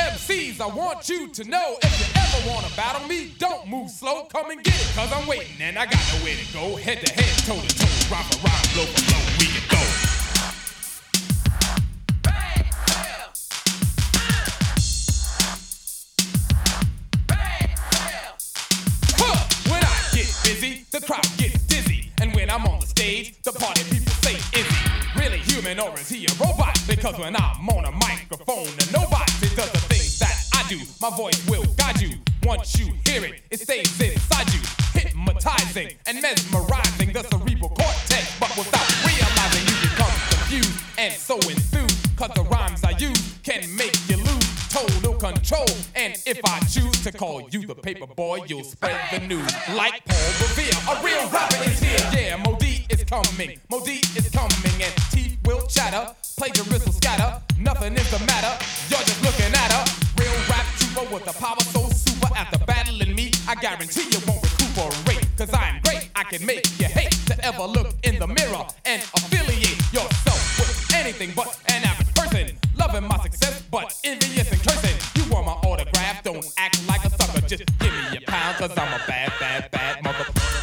MCs, I want you to know, if you ever wanna battle me, don't move slow, come and get it, cause I'm waiting and I got nowhere to go. Head to head, toe to toe, rhyme for rhyme, blow for blow, we can go. When I get busy, the crowd gets dizzy, and when I'm on the stage, the party people say, is he really human or is he a robot? Because when I'm on a microphone and nobody does the things that I do, my voice will guide you. Once you hear it, it stays inside you, hypnotizing and mesmerizing the cerebral cortex. But without realizing, you become confused and so enthused, cause the rhymes I use can make you lose total control. And if I choose to call you the paper boy, you'll spread the news like Paul Revere. A real rapper is here, yeah, Modi is coming. Modi is coming and teeth will chatter, plagiarism scatter, nothing is the matter, you're just looking at her. Real rap trooper with the power so super, after battling me, I guarantee you won't recuperate, cause I'm great, I can make you hate to ever look in the mirror and affiliate yourself with anything but an average person, loving my success but envious and cursing. You want my autograph, don't act like a sucker, just give me a pound, cause I'm a bad, bad, bad motherfucker.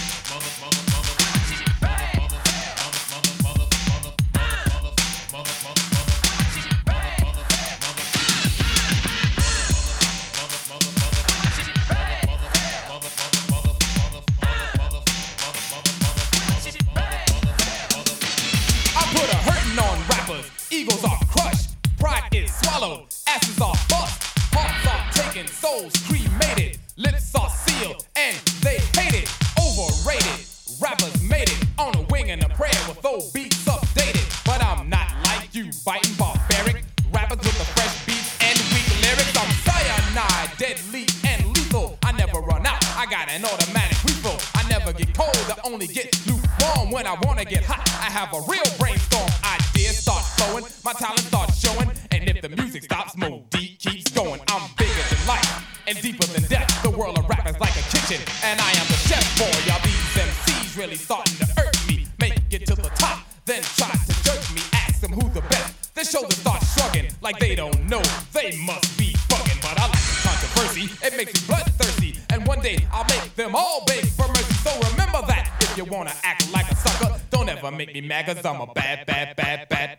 Egos are crushed, pride is swallowed, asses are bust, hearts are taken, souls cremated, lips are sealed, and they hate it, overrated. Rappers made it on a wing and a prayer with old beats updated. But I'm not like you, biting barbaric rappers with the fresh beats and weak lyrics. I'm cyanide, deadly and lethal. I never run out, I got an automatic refill. I never get cold, I only get lukewarm when I wanna get hot. I have a real brainstorm, ideas start flowing, my talent starts showing, and if the music stops, Modi keeps going. I'm bigger than life and deeper than death. The world of rap is like a kitchen, and I am the chef boy. Y'all these MCs really starting to hurt me. Make it to the top, then try to jerk me. Ask them who's the best. Their shoulders start shrugging like they don't know. They must be bugging, but I like the controversy. It makes me bloodthirsty, and one day I'll make them all beg for mercy. So remember that if you wanna act like a sucker, don't ever make me mad, cause I'm a bad, bad, bad, bad.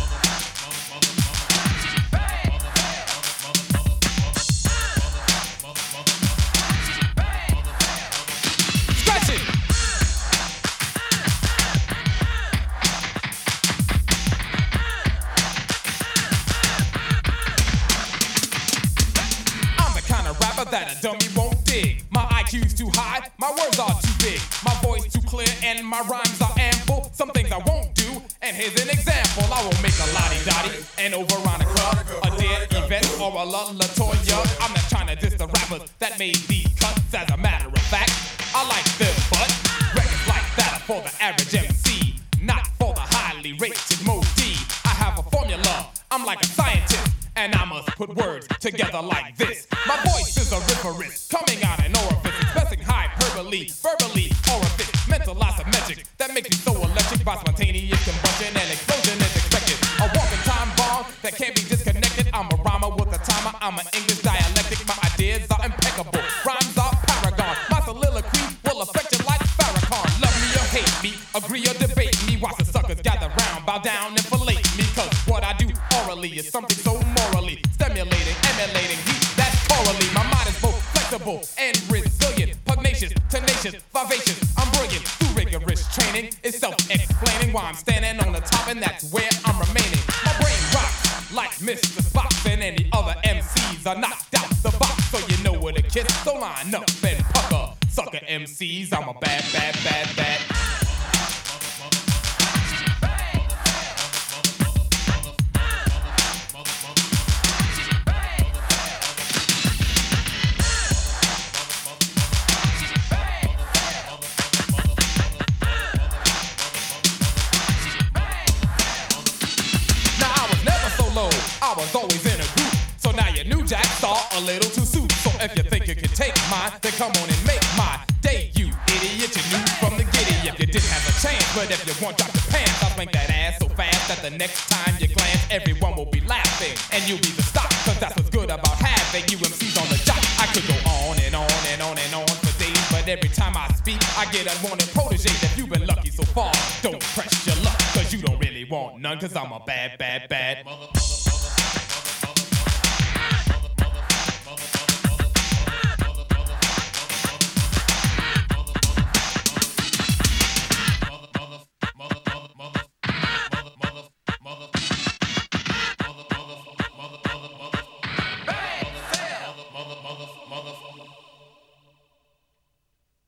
That a dummy won't dig. My IQ's too high, my words are too big, my voice too clear, and my rhymes are ample. Some things I won't do, and here's an example. I won't make a lottie-dottie and over Veronica, a dear Yvette or a LaToya. I'm not trying to diss the rappers that made these cuts. As a matter of fact, I like them, but records like that are for the average MC, not for the highly rated Modi. I have a formula, I'm like a scientist, and I must put words together like this. My voice is auriferous, coming out an orifice, expressing hyperbole, verbally orifice, mental asymmetric, that makes me so electric. By spontaneous combustion and explosion is expected. A walking time bomb that can't be disconnected. I'm a rhymer with a timer, I'm an English dialectic. My ideas are impeccable, rhymes are paragon. My soliloquy will affect you like Farrakhan. Love me or hate me, agree or debate me. Watch the suckers gather round, bow down and fillet me, cause what I do orally is something so morally stimulating, emulating heat that's corally. My mind is both flexible and resilient, pugnacious, tenacious, vivacious. I'm brilliant through rigorous training. It's self-explaining why I'm standing on the top, and that's where I'm remaining. My brain rocks like Mr. Spock, and any other MCs are knocked out the box. So you know where to kiss, so line up and pucker. Sucker MCs, I'm a bad, bad, bad, bad. I was always in a group, so now your new jack star a little too soon. So if you think you can take mine, then come on and make my day, you idiot. You knew from the giddy if you didn't have a chance. But if you want, drop your pants. I'll swing that ass so fast that the next time you glance, everyone will be laughing, and you'll be the stock, cause that's what's good good about having you MCs on the job. I could go on and on and on and on for days, but every time I speak, I get unwanted proteges. If you've been lucky so far, don't press your luck, cause you don't really want none, cause I'm a bad, bad, bad mother.